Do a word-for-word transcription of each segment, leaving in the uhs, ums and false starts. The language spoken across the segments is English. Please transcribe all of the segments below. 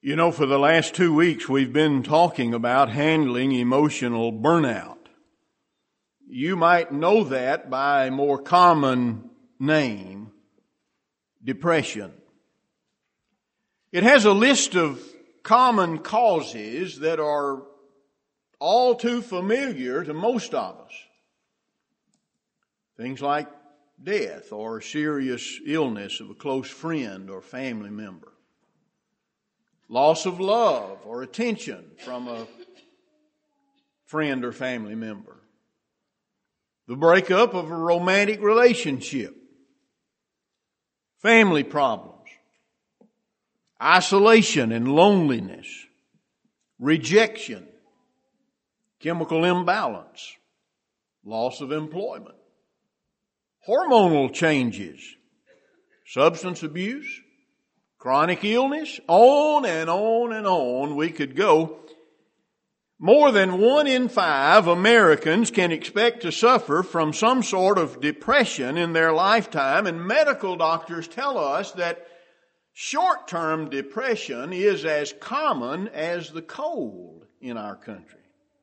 You know, for the last two weeks we've been talking about handling emotional burnout. You might know that by a more common name, depression. It has a list of common causes that are all too familiar to most of us. Things like death or serious illness of a close friend or family member. Loss of love or attention from a friend or family member. The breakup of a romantic relationship. Family problems. Isolation and loneliness. Rejection. Chemical imbalance. Loss of employment. Hormonal changes. Substance abuse. Chronic illness, on and on and on we could go. More than one in five Americans can expect to suffer from some sort of depression in their lifetime, and medical doctors tell us that short-term depression is as common as the cold in our country.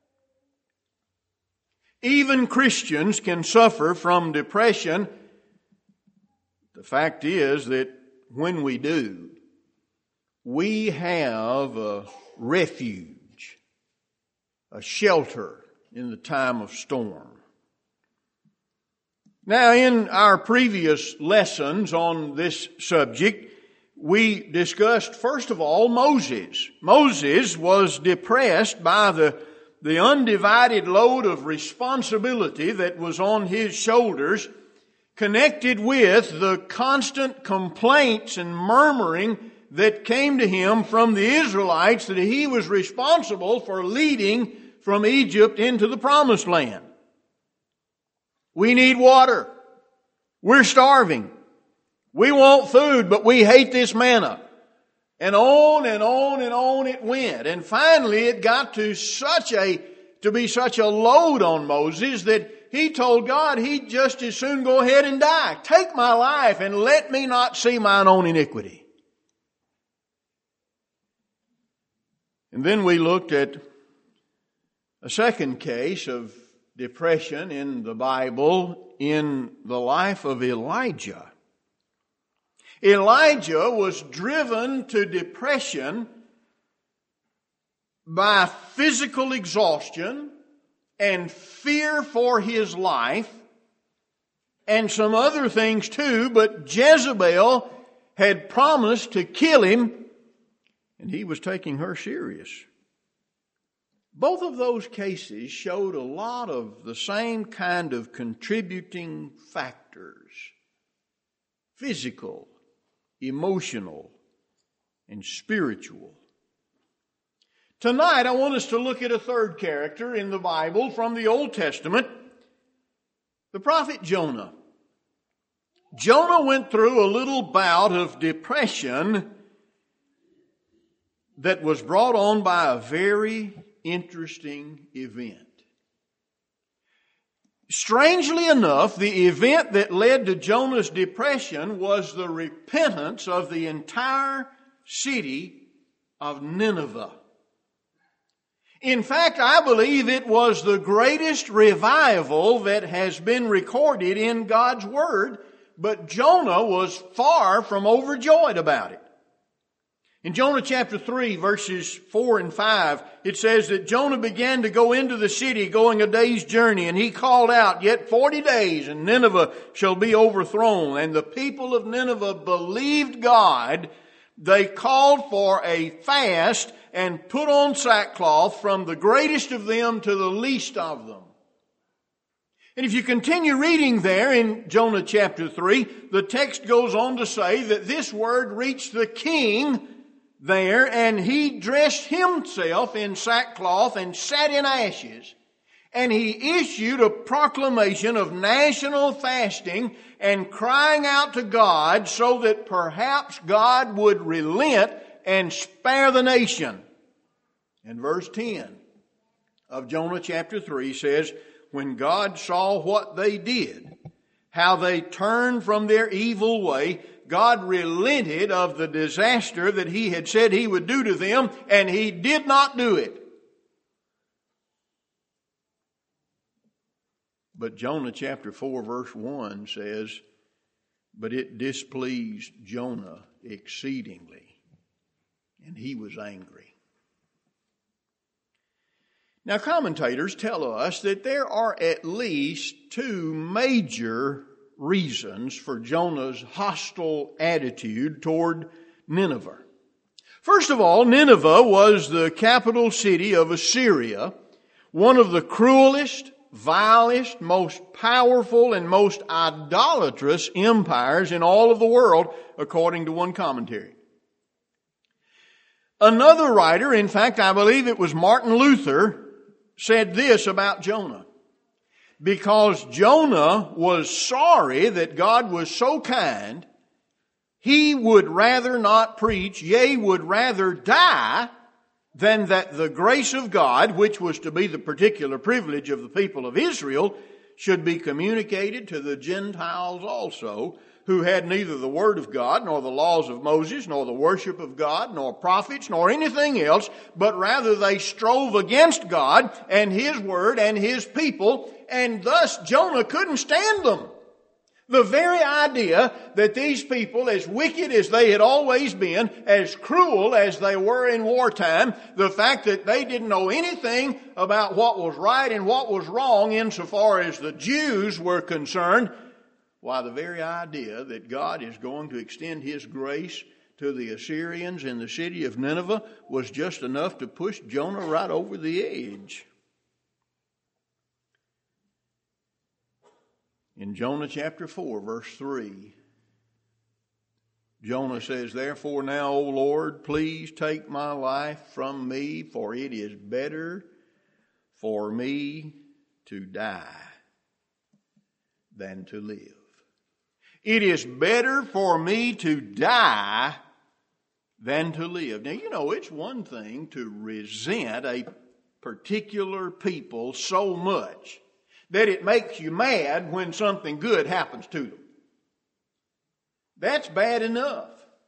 Even Christians can suffer from depression. The fact is that when we do, we have a refuge, a shelter in the time of storm. Now, in our previous lessons on this subject, we discussed, first of all, Moses. Moses was depressed by the, the undivided load of responsibility that was on his shoulders, connected with the constant complaints and murmuring that came to him from the Israelites that he was responsible for leading from Egypt into the Promised Land. We need water. We're starving. We want food, but we hate this manna. And on and on and on it went. And finally it got to such a, to be such a load on Moses that he told God he'd just as soon go ahead and die. Take my life and let me not see mine own iniquity. And then we looked at a second case of depression in the Bible in the life of Elijah. Elijah was driven to depression by physical exhaustion and fear for his life, and some other things too, but Jezebel had promised to kill him, and he was taking her serious. Both of those cases showed a lot of the same kind of contributing factors: physical, emotional, and spiritual. Tonight I want us to look at a third character in the Bible from the Old Testament, the prophet Jonah. Jonah went through a little bout of depression that was brought on by a very interesting event. Strangely enough, the event that led to Jonah's depression was the repentance of the entire city of Nineveh. In fact, I believe it was the greatest revival that has been recorded in God's Word, but Jonah was far from overjoyed about it. In Jonah chapter three, verses four and five, it says that Jonah began to go into the city, going a day's journey, and he called out, "Yet forty days, and Nineveh shall be overthrown." And the people of Nineveh believed God. They called for a fast and put on sackcloth, from the greatest of them to the least of them. And if you continue reading there in Jonah chapter three, the text goes on to say that this word reached the king there, and he dressed himself in sackcloth and sat in ashes. And he issued a proclamation of national fasting and crying out to God so that perhaps God would relent and spare the nation. And verse ten of Jonah chapter three says, "When God saw what they did, how they turned from their evil way, God relented of the disaster that He had said He would do to them, and He did not do it. But Jonah chapter four verse one says, "But it displeased Jonah exceedingly, and he was angry." Now, commentators tell us that there are at least two major reasons for Jonah's hostile attitude toward Nineveh. First of all, Nineveh was the capital city of Assyria, one of the cruelest, vilest, most powerful, and most idolatrous empires in all of the world, according to one commentary. Another writer, in fact, I believe it was Martin Luther, said this about Jonah. Because Jonah was sorry that God was so kind, he would rather not preach, yea, would rather die, than that the grace of God, which was to be the particular privilege of the people of Israel, should be communicated to the Gentiles also, who had neither the Word of God, nor the laws of Moses, nor the worship of God, nor prophets, nor anything else, but rather they strove against God and His Word and His people, and thus Jonah couldn't stand them. The very idea that these people, as wicked as they had always been, as cruel as they were in wartime, the fact that they didn't know anything about what was right and what was wrong insofar as the Jews were concerned, why, the very idea that God is going to extend His grace to the Assyrians in the city of Nineveh was just enough to push Jonah right over the edge. In Jonah chapter four, verse three, Jonah says, "Therefore now, O Lord, please take my life from me, for it is better for me to die than to live." It is better for me to die than to live. Now, you know, it's one thing to resent a particular people so much that it makes you mad when something good happens to them. That's bad enough.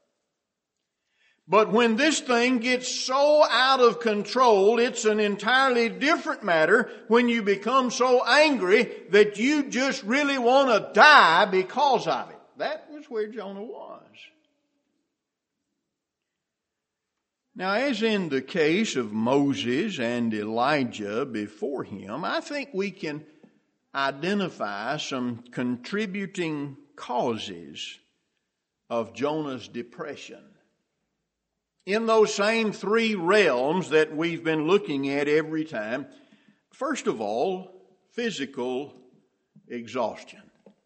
But when this thing gets so out of control, it's an entirely different matter when you become so angry that you just really want to die because of it. That was where Jonah was. Now, as in the case of Moses and Elijah before him, I think we can identify some contributing causes of Jonah's depression in those same three realms that we've been looking at every time. First of all, physical exhaustion.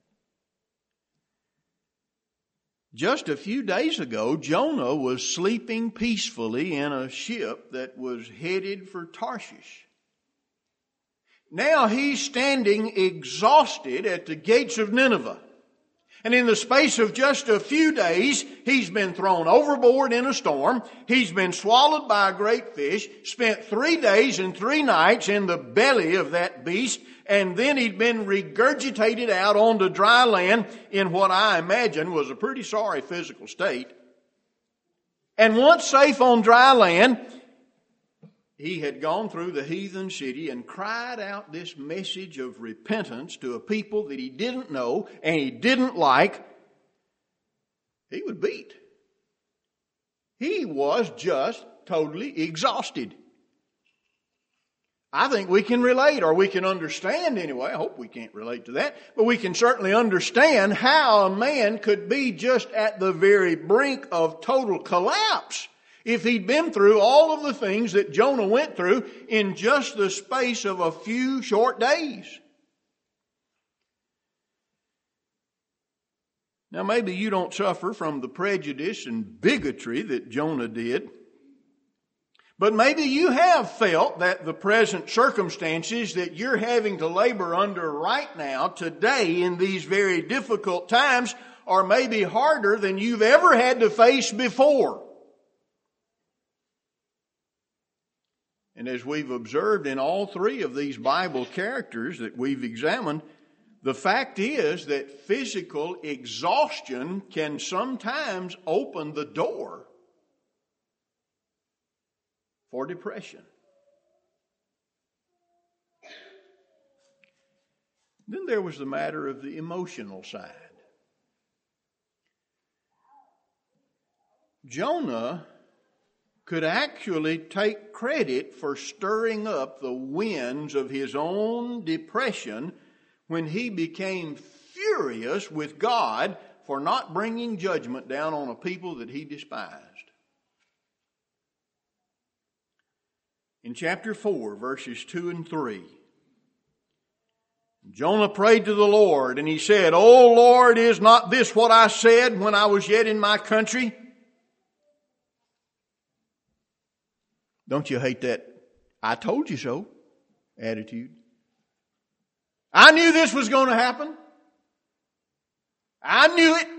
Just a few days ago, Jonah was sleeping peacefully in a ship that was headed for Tarshish. Now he's standing exhausted at the gates of Nineveh. And in the space of just a few days, he's been thrown overboard in a storm. He's been swallowed by a great fish, spent three days and three nights in the belly of that beast, and then he'd been regurgitated out onto dry land in what I imagine was a pretty sorry physical state. And once safe on dry land, he had gone through the heathen city and cried out this message of repentance to a people that he didn't know and he didn't like. He was beat. He was just totally exhausted. I think we can relate, or we can understand anyway. I hope we can't relate to that, but we can certainly understand how a man could be just at the very brink of total collapse if he'd been through all of the things that Jonah went through in just the space of a few short days. Now, maybe you don't suffer from the prejudice and bigotry that Jonah did, but maybe you have felt that the present circumstances that you're having to labor under right now, today, in these very difficult times, are maybe harder than you've ever had to face before. And as we've observed in all three of these Bible characters that we've examined, The fact is that physical exhaustion can sometimes open the door for depression. Then there was the matter of the emotional side. Jonah could actually take credit for stirring up the winds of his own depression when he became furious with God for not bringing judgment down on a people that he despised. In chapter four, verses two and three, Jonah prayed to the Lord, and he said, "O Lord, is not this what I said when I was yet in my country?" Don't you hate that "I told you so" attitude? I knew this was going to happen. I knew it.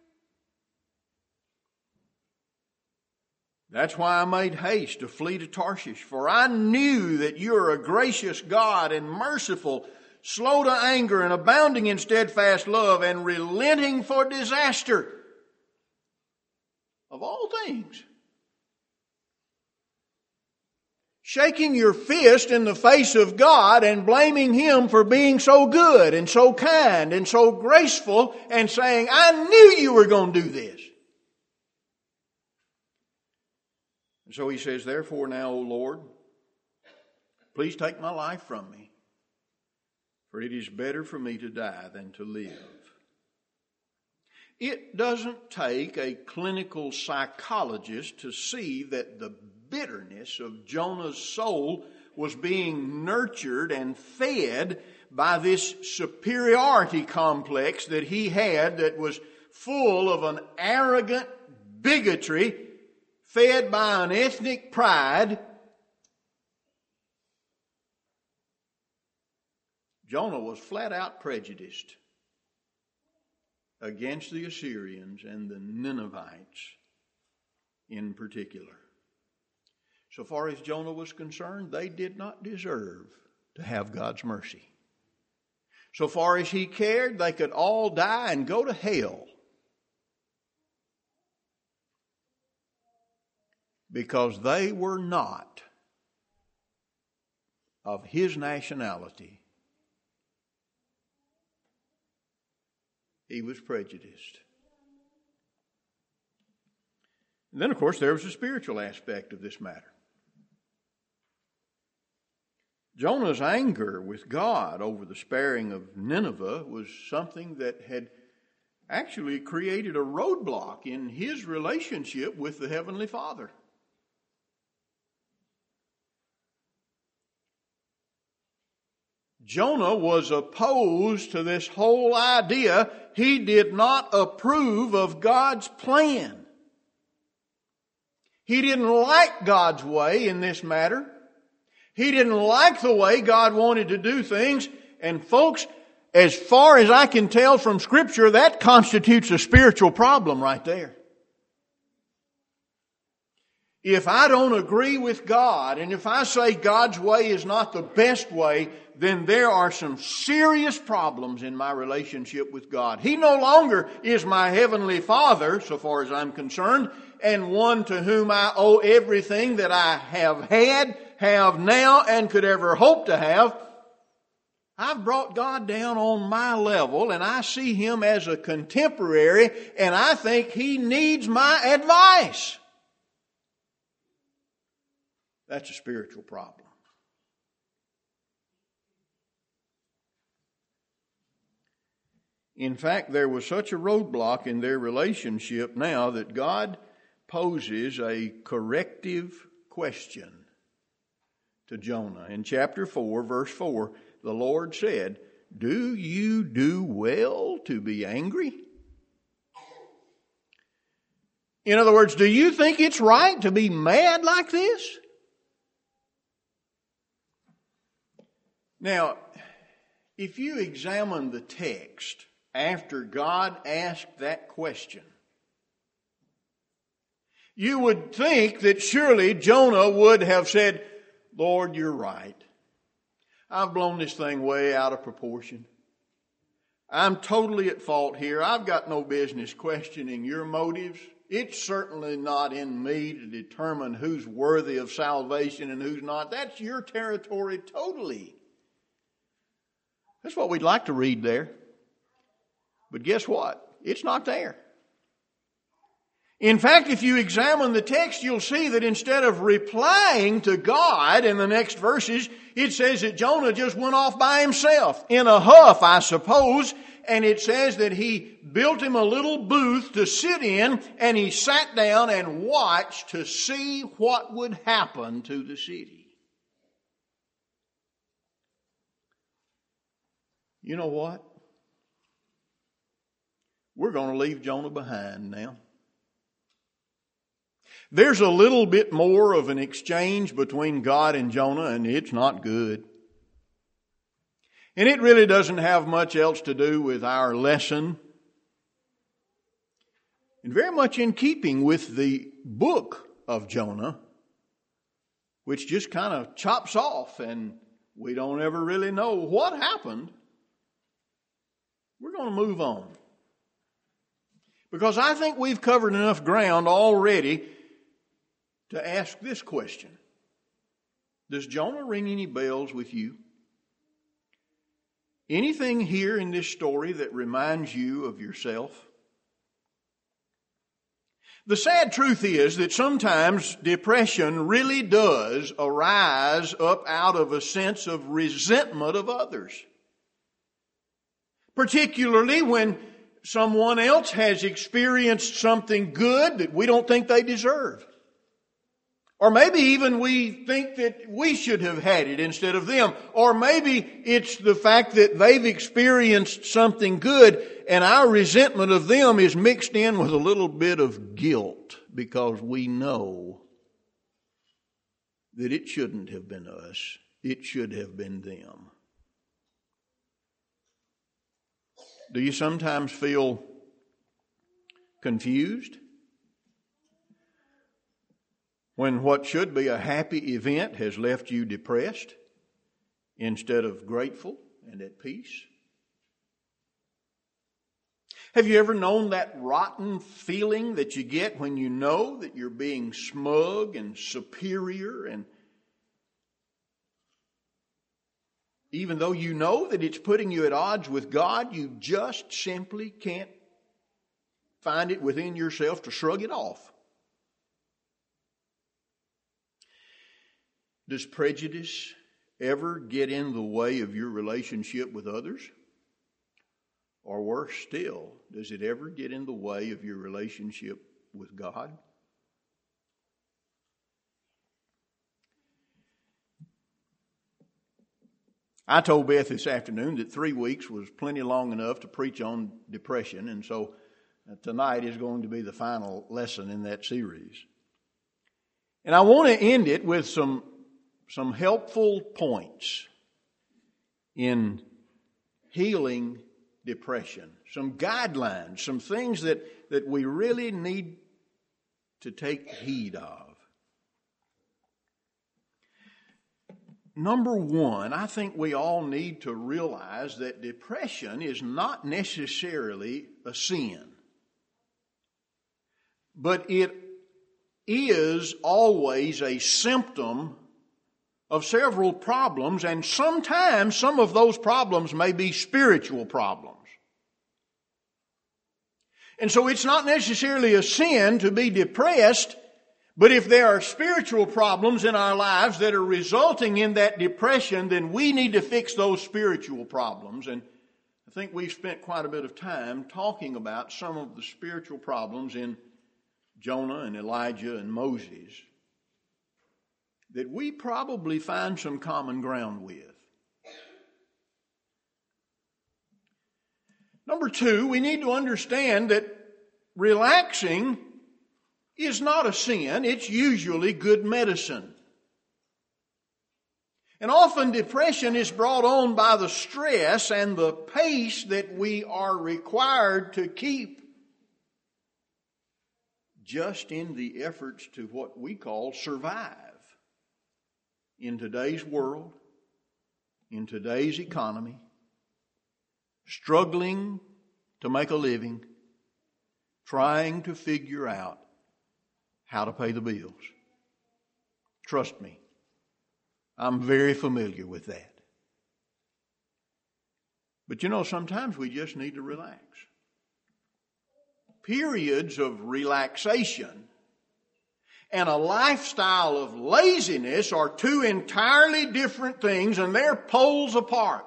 That's why I made haste to flee to Tarshish, for I knew that you are a gracious God and merciful, slow to anger and abounding in steadfast love and relenting for disaster. Of all things, shaking your fist in the face of God and blaming Him for being so good and so kind and so graceful and saying, I knew you were going to do this. And so he says, therefore now, O Lord, please take my life from me, for it is better for me to die than to live. It doesn't take a clinical psychologist to see that the bitterness of Jonah's soul was being nurtured and fed by this superiority complex that he had that was full of an arrogant bigotry fed by an ethnic pride. Jonah was flat out prejudiced against the Assyrians and the Ninevites in particular. So far as Jonah was concerned, they did not deserve to have God's mercy. So far as he cared, they could all die and go to hell, because they were not of his nationality. He was prejudiced. And then, of course, there was a spiritual aspect of this matter. Jonah's anger with God over the sparing of Nineveh was something that had actually created a roadblock in his relationship with the Heavenly Father. Jonah was opposed to this whole idea. He did not approve of God's plan. He didn't like God's way in this matter. He didn't like the way God wanted to do things. And folks, as far as I can tell from Scripture, that constitutes a spiritual problem right there. If I don't agree with God, and if I say God's way is not the best way, then there are some serious problems in my relationship with God. He no longer is my Heavenly Father, so far as I'm concerned, and one to whom I owe everything that I have had, have now, and could ever hope to have. I've brought God down on my level, and I see Him as a contemporary, and I think He needs my advice. That's a spiritual problem. In fact, there was such a roadblock in their relationship now that God poses a corrective question to Jonah. In chapter four, verse four, the Lord said, "Do you do well to be angry?" In other words, do you think it's right to be mad like this? Now, if you examine the text after God asked that question, you would think that surely Jonah would have said, Lord, you're right. I've blown this thing way out of proportion. I'm totally at fault here. I've got no business questioning your motives. It's certainly not in me to determine who's worthy of salvation and who's not. That's your territory totally. That's what we'd like to read there. But guess what? It's not there. In fact, if you examine the text, you'll see that instead of replying to God in the next verses, it says that Jonah just went off by himself, in a huff, I suppose, and it says that he built him a little booth to sit in, and he sat down and watched to see what would happen to the city. You know what? We're going to leave Jonah behind now. There's a little bit more of an exchange between God and Jonah, and it's not good. And it really doesn't have much else to do with our lesson. And very much in keeping with the book of Jonah, which just kind of chops off and we don't ever really know what happened. We're going to move on. Because I think we've covered enough ground already to ask this question. Does Jonah ring any bells with you? Anything here in this story that reminds you of yourself? The sad truth is that sometimes depression really does arise up out of a sense of resentment of others. Particularly when someone else has experienced something good that we don't think they deserve. Or maybe even we think that we should have had it instead of them. Or maybe it's the fact that they've experienced something good and our resentment of them is mixed in with a little bit of guilt because we know that it shouldn't have been us. It should have been them. Do you sometimes feel confused when what should be a happy event has left you depressed instead of grateful and at peace? Have you ever known that rotten feeling that you get when you know that you're being smug and superior, and even though you know that it's putting you at odds with God, you just simply can't find it within yourself to shrug it off? Does prejudice ever get in the way of your relationship with others? Or worse still, does it ever get in the way of your relationship with God? I told Beth this afternoon that three weeks was plenty long enough to preach on depression, and so tonight is going to be the final lesson in that series. And I want to end it with some Some helpful points in healing depression. Some guidelines, some things that, that we really need to take heed of. Number one, I think we all need to realize that depression is not necessarily a sin. But it is always a symptom of several problems, and sometimes some of those problems may be spiritual problems. And so it's not necessarily a sin to be depressed, but if there are spiritual problems in our lives that are resulting in that depression, then we need to fix those spiritual problems. And I think we've spent quite a bit of time talking about some of the spiritual problems in Jonah and Elijah and Moses that we probably find some common ground with. Number two, we need to understand that relaxing is not a sin. It's usually good medicine. And often depression is brought on by the stress and the pace that we are required to keep just in the efforts to what we call survive. In today's world, in today's economy, struggling to make a living, trying to figure out how to pay the bills. Trust me, I'm very familiar with that. But you know, sometimes we just need to relax. Periods of relaxation and a lifestyle of laziness are two entirely different things, and they're poles apart.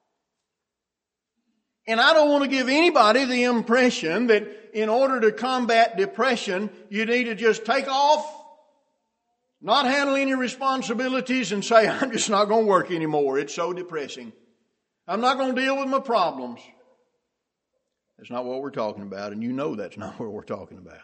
And I don't want to give anybody the impression that in order to combat depression, you need to just take off, not handle any responsibilities, and say, I'm just not going to work anymore. It's so depressing. I'm not going to deal with my problems. That's not what we're talking about, and you know that's not what we're talking about.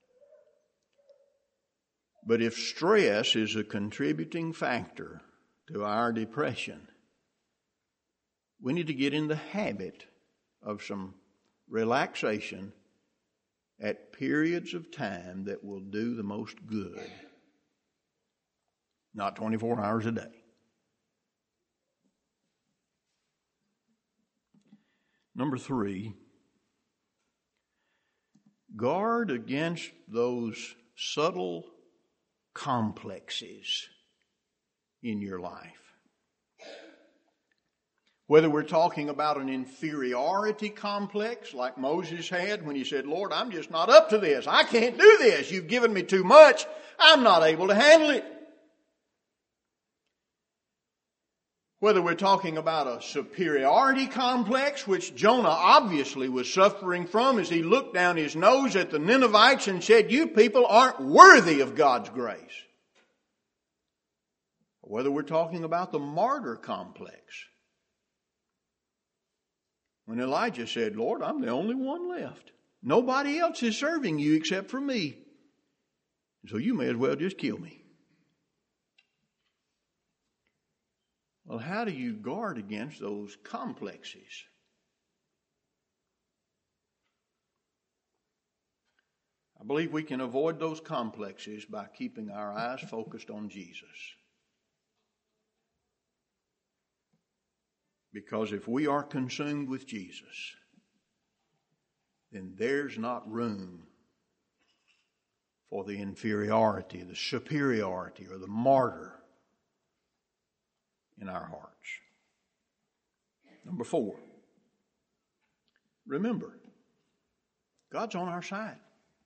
But if stress is a contributing factor to our depression, we need to get in the habit of some relaxation at periods of time that will do the most good. Not twenty-four hours a day. Number three, guard against those subtle complexes in your life. Whether we're talking about an inferiority complex like Moses had when he said, Lord, I'm just not up to this. I can't do this. You've given me too much. I'm not able to handle it. Whether we're talking about a superiority complex, which Jonah obviously was suffering from as he looked down his nose at the Ninevites and said, you people aren't worthy of God's grace. Whether we're talking about the martyr complex, when Elijah said, Lord, I'm the only one left. Nobody else is serving you except for me. So you may as well just kill me. Well, how do you guard against those complexes? I believe we can avoid those complexes by keeping our eyes focused on Jesus. Because if we are consumed with Jesus, then there's not room for the inferiority, the superiority, or the martyr in our hearts. Number four, remember, God's on our side.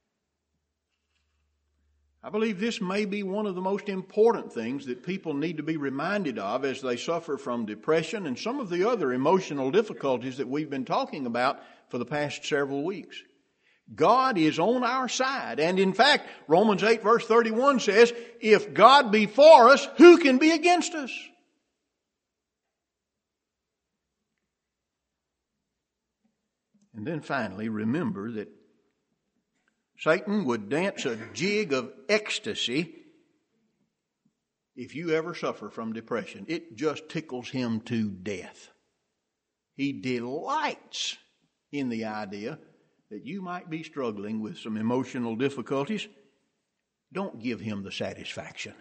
I believe this may be one of the most important things that people need to be reminded of as they suffer from depression and some of the other emotional difficulties that we've been talking about for the past several weeks. God is on our side. And in fact, Romans eight verse thirty-one says, if God be for us, who can be against us? And then finally, remember that Satan would dance a jig of ecstasy if you ever suffer from depression. It just tickles him to death. He delights in the idea that you might be struggling with some emotional difficulties. Don't give him the satisfaction.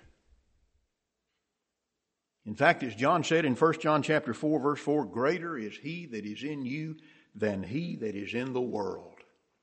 In fact, as John said in First John chapter four, verse four, greater is he that is in you than he that is in the world.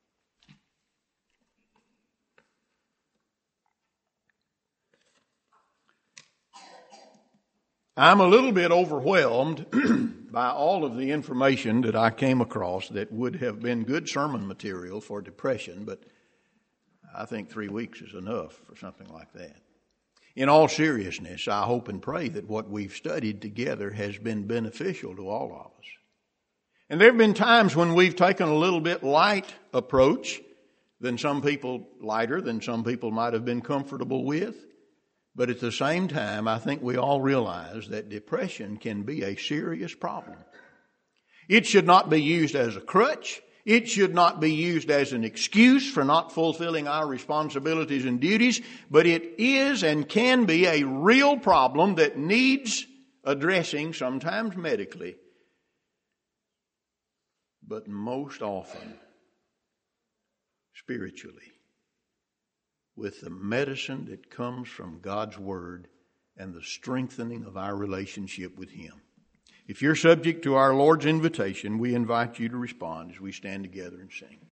I'm a little bit overwhelmed by all of the information that I came across that would have been good sermon material for depression, but I think three weeks is enough for something like that. In all seriousness, I hope and pray that what we've studied together has been beneficial to all of us. And there have been times when we've taken a little bit light approach than some people, lighter than some people might have been comfortable with. But at the same time, I think we all realize that depression can be a serious problem. It should not be used as a crutch. It should not be used as an excuse for not fulfilling our responsibilities and duties. But it is and can be a real problem that needs addressing, sometimes medically, but most often spiritually, with the medicine that comes from God's Word and the strengthening of our relationship with Him. If you're subject to our Lord's invitation, we invite you to respond as we stand together and sing.